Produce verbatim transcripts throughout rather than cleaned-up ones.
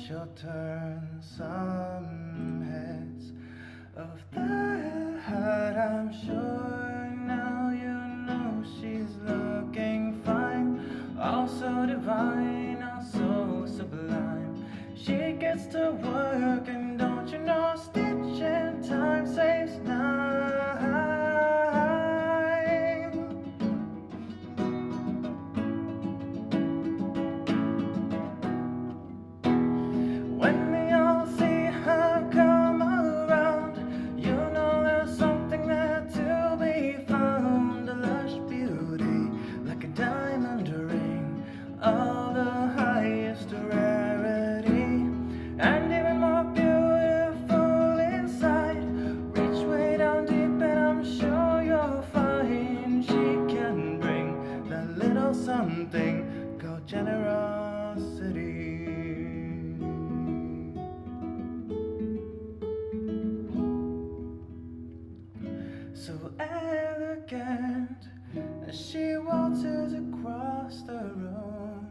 she'll turn some heads of the heart. I'm sure now you know she's looking fine, also divine, also sublime. She gets to work, and don't you know, stitching time saves time. When they all see her come around, you know there's something there to be found. A lush beauty, like a diamond ring, of the highest rarity, and even more beautiful inside. Reach way down deep and I'm sure you'll find she can bring that little something called generosity. So elegant as she waltzes across the room,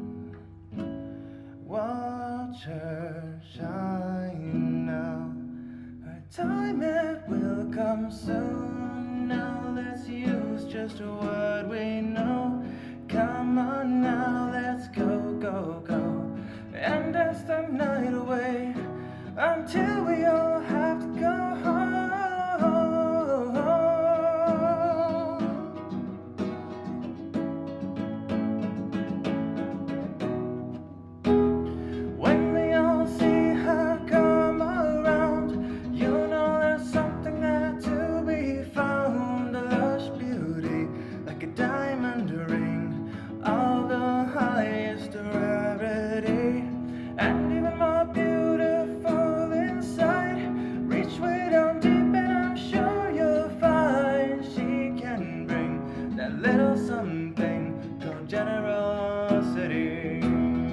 watch her shine now. Her time, it will come soon. Now let's use just what we know. Come on now, let's go, go, go, and dance the night away until we all have to go home. When they all see her come around, you know there's something there to be found. A lush beauty, like a diamond ring, of the highest rarity, and even more beautiful inside. Reach way down deep and I'm sure you'll find she can bring that little something called generosity.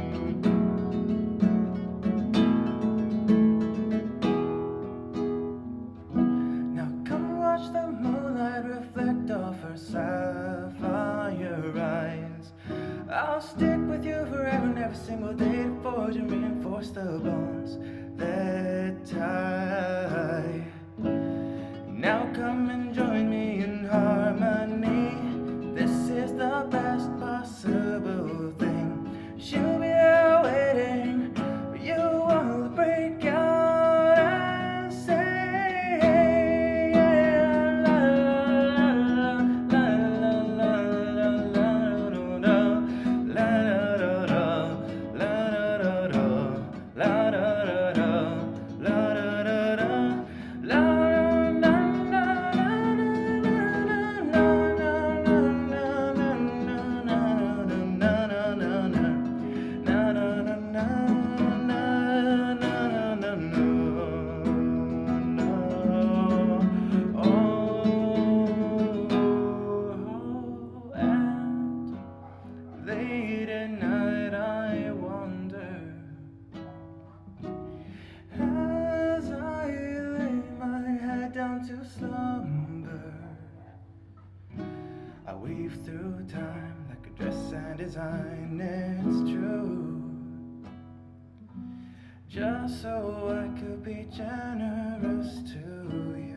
Now come watch the moonlight reflect off her sapphire eyes. I'll stick with you forever and every single day to forge and reinforce the bonds that tie. Now come and join me in harmony. This is the best possible thing. She'll be there waiting for you all to break out and say, yeah, la la la la la la la la la la la late at night I wonder, as I lay my head down to slumber, I weave through time like a dress and design, it's true, just so I could be generous to you.